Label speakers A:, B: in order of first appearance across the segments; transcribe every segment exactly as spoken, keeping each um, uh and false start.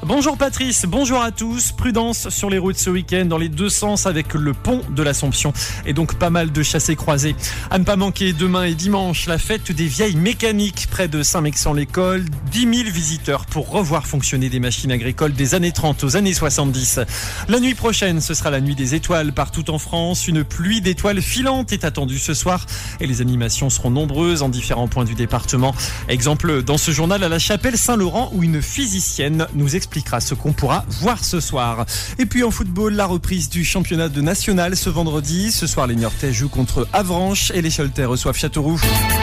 A: Bonjour Patrice, bonjour à tous. Prudence sur les routes ce week-end dans les deux sens avec le pont de l'Assomption et donc pas mal de chassés-croisés. À ne pas manquer demain et dimanche, la fête des vieilles mécaniques près de Saint-Mexant-l'École. dix mille visiteurs pour revoir fonctionner des machines agricoles des années trente aux années soixante-dix. La nuit prochaine, ce sera la nuit des étoiles partout en France. Une pluie d'étoiles filantes est attendue ce soir et les animations seront nombreuses en différents points du département. Exemple dans ce journal à la Chapelle Saint-Laurent où une physicienne nous expliquera ce qu'on pourra voir ce soir. Et puis en football, la reprise du championnat de national ce vendredi. Ce soir, les Niortais jouent contre Avranches et les Choletais reçoivent Châteauroux.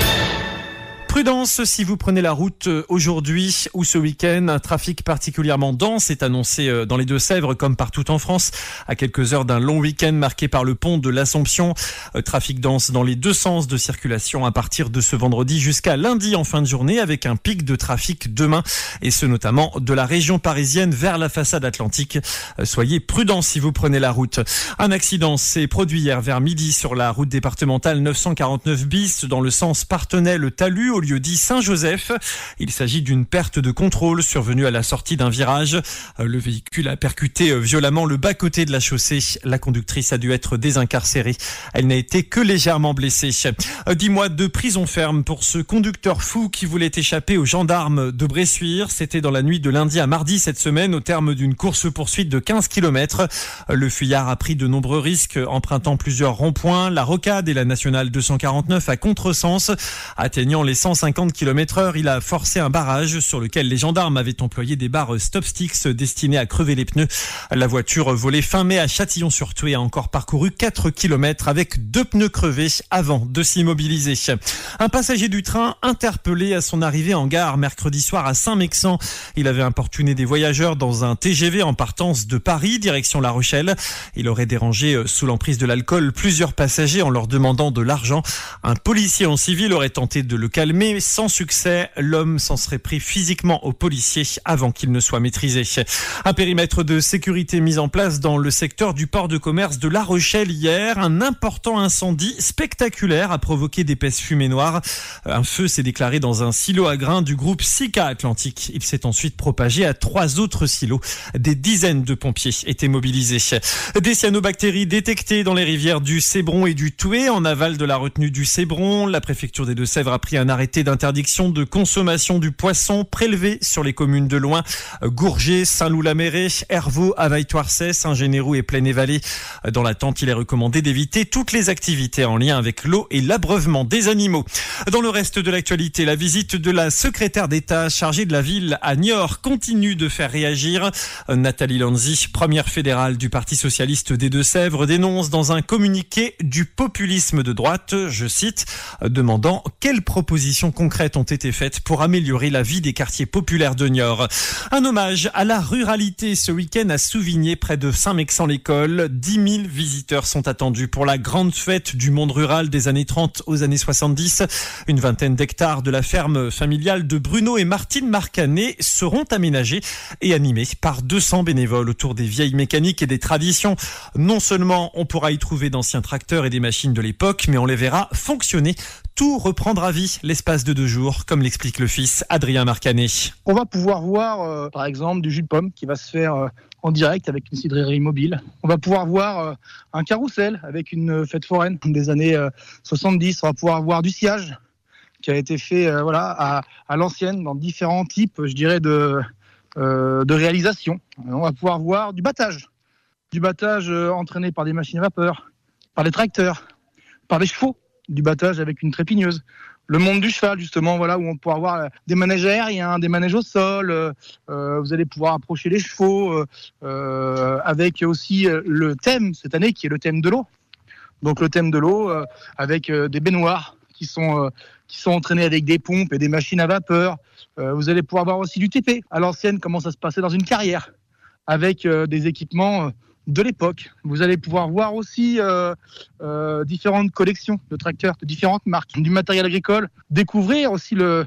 A: Prudence si vous prenez la route aujourd'hui ou ce week-end. Un trafic particulièrement dense est annoncé dans les Deux-Sèvres comme partout en France à quelques heures d'un long week-end marqué par le pont de l'Assomption. Trafic dense dans les deux sens de circulation à partir de ce vendredi jusqu'à lundi en fin de journée avec un pic de trafic demain et ce notamment de la région parisienne vers la façade atlantique. Soyez prudents si vous prenez la route. Un accident s'est produit hier vers midi sur la route départementale neuf cent quarante-neuf bis dans le sens Partenay-le-Talus au lieu dit Saint-Joseph. Il s'agit d'une perte de contrôle survenue à la sortie d'un virage. Le véhicule a percuté violemment le bas-côté de la chaussée. La conductrice a dû être désincarcérée. Elle n'a été que légèrement blessée. Dix mois de prison ferme pour ce conducteur fou qui voulait échapper aux gendarmes de Bressuire. C'était dans la nuit de lundi à mardi cette semaine au terme d'une course-poursuite de quinze kilomètres. Le fuyard a pris de nombreux risques empruntant plusieurs ronds-points, la rocade et la nationale deux cent quarante-neuf à contresens. Atteignant les cent cinquante kilomètres heure, il a forcé un barrage sur lequel les gendarmes avaient employé des barres stop-sticks destinées à crever les pneus. La voiture volée fin mai à Châtillon-sur-Thouet a encore parcouru quatre kilomètres avec deux pneus crevés avant de s'immobiliser. Un passager du train interpellé à son arrivée en gare mercredi soir à Saint-Mexant. Il avait importuné des voyageurs dans un T G V en partance de Paris, direction La Rochelle. Il aurait dérangé sous l'emprise de l'alcool plusieurs passagers en leur demandant de l'argent. Un policier en civil aurait tenté de le calmer, mais sans succès. L'homme s'en serait pris physiquement aux policiers avant qu'il ne soit maîtrisé. Un périmètre de sécurité mis en place dans le secteur du port de commerce de La Rochelle hier. Un important incendie spectaculaire a provoqué d'épaisses fumées noires. Un feu s'est déclaré dans un silo à grains du groupe Sika Atlantique. Il s'est ensuite propagé à trois autres silos. Des dizaines de pompiers étaient mobilisés. Des cyanobactéries détectées dans les rivières du Cébron et du Thouet en aval de la retenue du Cébron. La préfecture des Deux-Sèvres a pris un arrêté d'interdiction de consommation du poisson prélevé sur les communes de loin. Gourget, Saint-Loup-la-Mérée, Hervaux, Availle-Toircet, Saint-Générou et Plaine-et-Vallée. Dans l'attente, il est recommandé d'éviter toutes les activités en lien avec l'eau et l'abreuvement des animaux. Dans le reste de l'actualité, la visite de la secrétaire d'État chargée de la ville à Niort continue de faire réagir. Nathalie Lanzi, première fédérale du Parti socialiste des Deux-Sèvres, dénonce dans un communiqué du populisme de droite, je cite, demandant quelles propositions concrètes ont été faites pour améliorer la vie des quartiers populaires de Niort. Un hommage à la ruralité ce week-end à Souvigné, près de Saint-Mexant-l'École. dix mille visiteurs sont attendus pour la grande fête du monde rural des années trente aux années soixante-dix. Une vingtaine d'hectares de la ferme familiale de Bruno et Martine Marcanet seront aménagés et animés par deux cents bénévoles autour des vieilles mécaniques et des traditions. Non seulement on pourra y trouver d'anciens tracteurs et des machines de l'époque, mais on les verra fonctionner. Tout reprendra vie l'espace de deux jours, comme l'explique le fils Adrien Marcanet.
B: On va pouvoir voir, euh, par exemple, du jus de pomme qui va se faire euh, en direct avec une cidrerie mobile. On va pouvoir voir euh, un carrousel avec une fête foraine des années euh, soixante-dix. On va pouvoir voir du sciage qui a été fait euh, voilà, à, à l'ancienne dans différents types, je dirais, de, euh, de réalisation. On va pouvoir voir du battage. Du battage euh, entraîné par des machines à vapeur, par des tracteurs, par des chevaux. Du battage avec une trépigneuse. Le monde du cheval, justement, voilà, où on pourra avoir des manèges aériens, des manèges au sol. Euh, vous allez pouvoir approcher les chevaux euh, avec aussi le thème cette année qui est le thème de l'eau. Donc le thème de l'eau euh, avec euh, des baignoires qui sont euh, qui sont entraînées avec des pompes et des machines à vapeur. Euh, vous allez pouvoir voir aussi du T P à l'ancienne, comment ça se passait dans une carrière avec euh, des équipements euh, de l'époque. Vous allez pouvoir voir aussi euh, euh, différentes collections de tracteurs de différentes marques, du matériel agricole. Découvrir aussi le,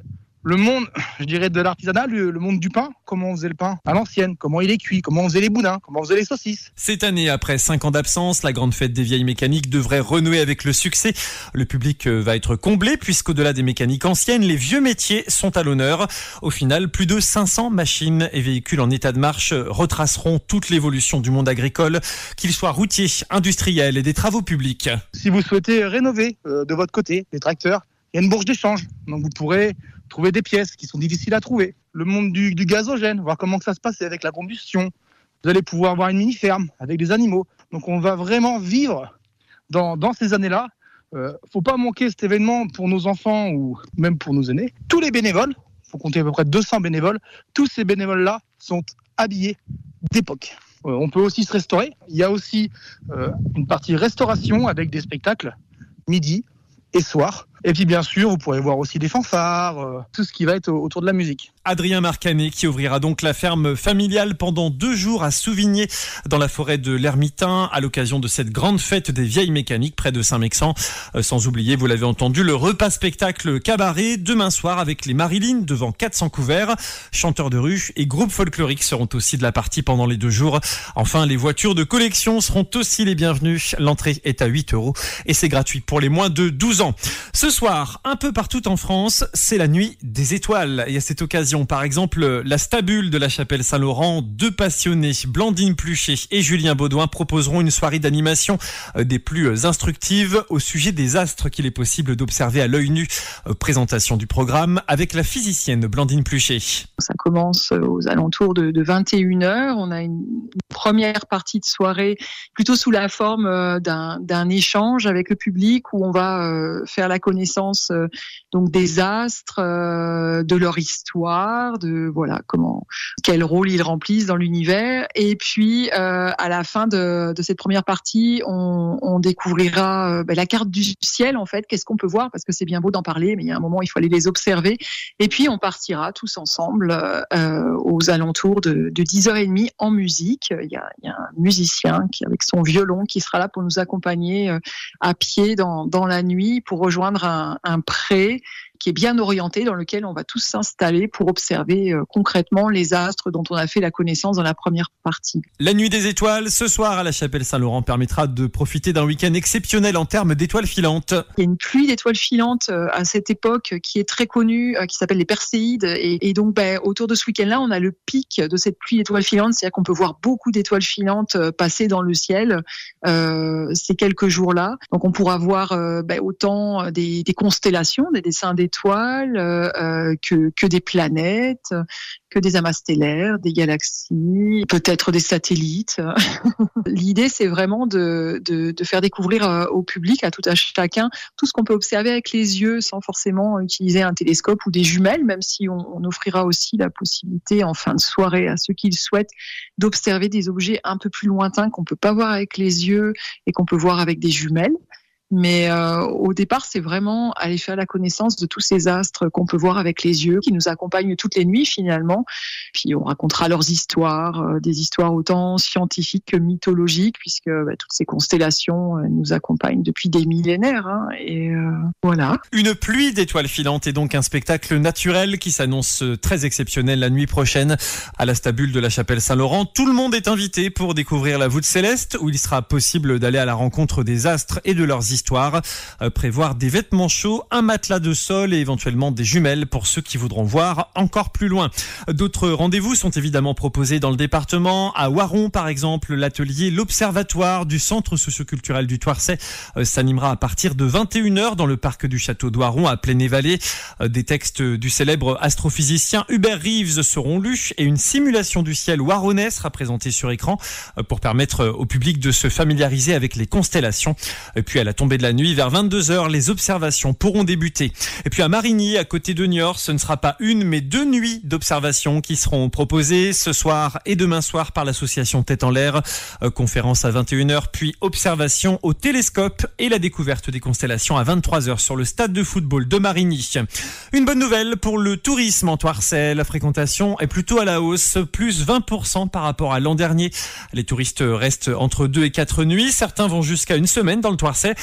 B: le monde, je dirais, de l'artisanat, le, le monde du pain, comment on faisait le pain à l'ancienne, comment il est cuit, comment on faisait les boudins, comment on faisait les saucisses.
A: Cette année, après cinq ans d'absence, la grande fête des vieilles mécaniques devrait renouer avec le succès. Le public va être comblé puisqu'au-delà des mécaniques anciennes, les vieux métiers sont à l'honneur. Au final, plus de cinq cents machines et véhicules en état de marche retraceront toute l'évolution du monde agricole, qu'il soit routier, industriel et des travaux publics.
B: Si vous souhaitez rénover euh, de votre côté des tracteurs, il y a une bourse d'échange, donc vous pourrez trouver des pièces qui sont difficiles à trouver. Le monde du, du gazogène, voir comment que ça se passe avec la combustion. Vous allez pouvoir avoir une mini-ferme avec des animaux. Donc on va vraiment vivre dans, dans ces années-là. Euh, faut pas manquer cet événement pour nos enfants ou même pour nos aînés. Tous les bénévoles, faut compter à peu près deux cents bénévoles, tous ces bénévoles-là sont habillés d'époque. Euh, on peut aussi se restaurer. Il y a aussi euh, une partie restauration avec des spectacles midi et soir. Et puis bien sûr, vous pourrez voir aussi des fanfares, euh, tout ce qui va être autour de la musique.
A: Adrien Marcanet qui ouvrira donc la ferme familiale pendant deux jours à Souvigné dans la forêt de l'Ermitain à l'occasion de cette grande fête des vieilles mécaniques près de Saint-Mexan. Euh, sans oublier, vous l'avez entendu, le repas spectacle cabaret demain soir avec les Marilyn devant quatre cents couverts. Chanteurs de rue et groupes folkloriques seront aussi de la partie pendant les deux jours. Enfin, les voitures de collection seront aussi les bienvenues. L'entrée est à huit euros et c'est gratuit pour les moins de douze ans. Ce soir, un peu partout en France, c'est la nuit des étoiles. Et à cette occasion, par exemple, la Stabule de la Chapelle Saint-Laurent, deux passionnés, Blandine Pluchet et Julien Baudouin, proposeront une soirée d'animation des plus instructives au sujet des astres qu'il est possible d'observer à l'œil nu. Présentation du programme avec la physicienne Blandine Pluchet.
C: Ça commence aux alentours de, de vingt et une heures. On a une première partie de soirée plutôt sous la forme d'un, d'un échange avec le public où on va faire la connaissance euh, donc des astres, euh, de leur histoire, de voilà comment quel rôle ils remplissent dans l'univers. Et puis euh, à la fin de, de cette première partie, on, on découvrira euh, ben, la carte du ciel en fait. Qu'est-ce qu'on peut voir parce que c'est bien beau d'en parler, mais il y a un moment il faut aller les observer. Et puis on partira tous ensemble euh, aux alentours de, de dix heures trente en musique. Il y a, il y a un musicien qui avec son violon qui sera là pour nous accompagner euh, à pied dans, dans la nuit pour rejoindre un, un pré qui est bien orienté, dans lequel on va tous s'installer pour observer euh, concrètement les astres dont on a fait la connaissance dans la première partie.
A: La nuit des étoiles, ce soir à la Chapelle Saint-Laurent, permettra de profiter d'un week-end exceptionnel en termes d'étoiles filantes.
C: Il y a une pluie d'étoiles filantes euh, à cette époque qui est très connue, euh, qui s'appelle les Perséides. Et, et donc, ben, autour de ce week-end-là, on a le pic de cette pluie d'étoiles filantes, c'est-à-dire qu'on peut voir beaucoup d'étoiles filantes euh, passer dans le ciel euh, ces quelques jours-là. Donc, on pourra voir euh, ben, autant des, des constellations, des dessins d'étoiles, étoiles, euh, que, que des planètes, que des amas stellaires, des galaxies, peut-être des satellites. L'idée, c'est vraiment de, de, de faire découvrir euh, au public, à tout à chacun, tout ce qu'on peut observer avec les yeux sans forcément utiliser un télescope ou des jumelles, même si on, on offrira aussi la possibilité en fin de soirée à ceux qui le souhaitent d'observer des objets un peu plus lointains qu'on peut pas voir avec les yeux et qu'on peut voir avec des jumelles. Mais euh, au départ, c'est vraiment aller faire la connaissance de tous ces astres qu'on peut voir avec les yeux, qui nous accompagnent toutes les nuits finalement. Puis on racontera leurs histoires, euh, des histoires autant scientifiques que mythologiques, puisque bah, toutes ces constellations euh, nous accompagnent depuis des millénaires. Hein, et euh, voilà.
A: Une pluie d'étoiles filantes est donc un spectacle naturel qui s'annonce très exceptionnel la nuit prochaine à la Stabule de la Chapelle Saint-Laurent. Tout le monde est invité pour découvrir la voûte céleste, où il sera possible d'aller à la rencontre des astres et de leurs histoires. Euh, prévoir des vêtements chauds, un matelas de sol et éventuellement des jumelles pour ceux qui voudront voir encore plus loin. D'autres rendez-vous sont évidemment proposés dans le département. À Oiron, par exemple, l'atelier L'Observatoire du Centre socioculturel du Thouarcet euh, s'animera à partir de vingt et une heures dans le parc du château d'Oiron à Plaine-et-Vallée. Euh, des textes du célèbre astrophysicien Hubert Reeves seront lus et une simulation du ciel oironnais sera présentée sur écran euh, pour permettre au public de se familiariser avec les constellations. Et puis à la tombée de la nuit, vers vingt-deux heures, les observations pourront débuter. Et puis à Marigny, à côté de Niort, ce ne sera pas une, mais deux nuits d'observation qui seront proposées ce soir et demain soir par l'association Tête en l'air. Euh, conférence à vingt et une heures, puis observation au télescope et la découverte des constellations à vingt-trois heures sur le stade de football de Marigny. Une bonne nouvelle pour le tourisme en Thouarcet. La fréquentation est plutôt à la hausse, plus vingt pour cent par rapport à l'an dernier. Les touristes restent entre deux et quatre nuits. Certains vont jusqu'à une semaine dans le Thouarcet.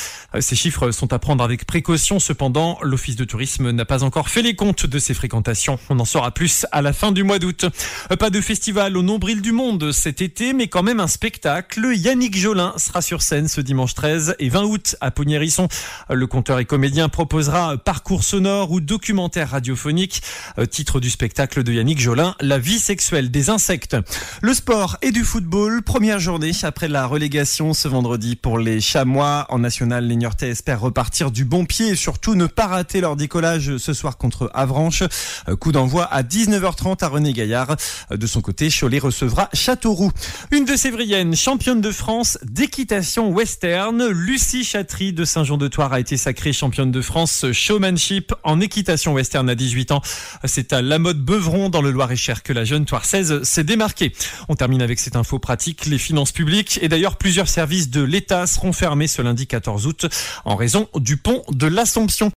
A: Ces chiffres sont à prendre avec précaution. Cependant, l'Office de tourisme n'a pas encore fait les comptes de ces fréquentations. On en saura plus à la fin du mois d'août. Pas de festival au nombril du monde cet été, mais quand même un spectacle. Yannick Jolin sera sur scène ce dimanche treize et vingt août à Pogny-Hérisson. Le conteur et comédien proposera parcours sonore ou documentaire radiophonique. Titre du spectacle de Yannick Jolin, La vie sexuelle des insectes. Le sport et du football, première journée après la relégation ce vendredi pour les Chamois. En national, les Niortais espèrent repartir du bon pied et surtout ne pas rater leur décollage ce soir contre Avranches. Coup d'envoi à dix-neuf heures trente à René Gaillard. De son côté, Cholet recevra Châteauroux. Une de Sévrienne, championne de France d'équitation western, Lucie Chatry de Saint-Jean-de-Thouars a été sacrée championne de France showmanship en équitation western à dix-huit ans. C'est à La Motte-Beuvron dans le Loir-et-Cher que la jeune Thoirsaise s'est démarquée. On termine avec cette info pratique, les finances publiques et d'ailleurs plusieurs services de l'État seront fermés ce lundi quatorze août en raison du pont de l'Assomption.